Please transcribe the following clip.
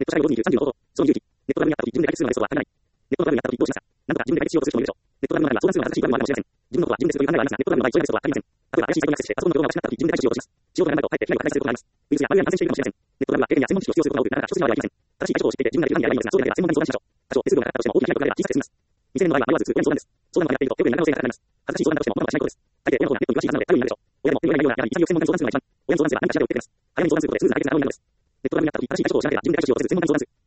社会を5、20、30の方法、その勇気、ネットバグにあった時、自分で解決するのはメソッドは全くない。ネットバグにあった時どうしますか？なんとか自分で解決しようとする人もいるでしょう。ネットバグの中には相談するのは難しいバグもあるかもしれません。自分のことは自分でそういう考えはありますが、ネットバグの場合、そういうメソッドはありません。例えば怪しいサイトにアクセスして、パソコンのログを間違った時、自分で解決しようとします。仕事がないと、かえって被害を拡大することがあります。ウイルスやバグに感染しているかもしれません。ネットバグは経験や専門知識を必要することが多く、なかなか一筋縄ではいきません。正しい対処を知っていて、自分ができる範囲であればいいのですが、そうでなければ専門家に相談しましょう。多少手数料がかかったとしても、大きな被害があれば小さく済みます。未成年の場合は迷わず通親に相談です。相談の場合やっていると、よくやり方のせいが高くなります。恥ずかしい相談だとしても、ほとんどはしないことです。大抵親の方がネットに詳しいはずなので、頼りになるでしょう。親でも手に負えないような、やはり潔く専門家に相談するのが一番。親に相談すれば何かしらで売ってくれます。早めに相談することでスムーズな解決になるのです。ネットバグにあった時、正しい対処を知らなければ自分で解決しようとせず、専門家に相談する。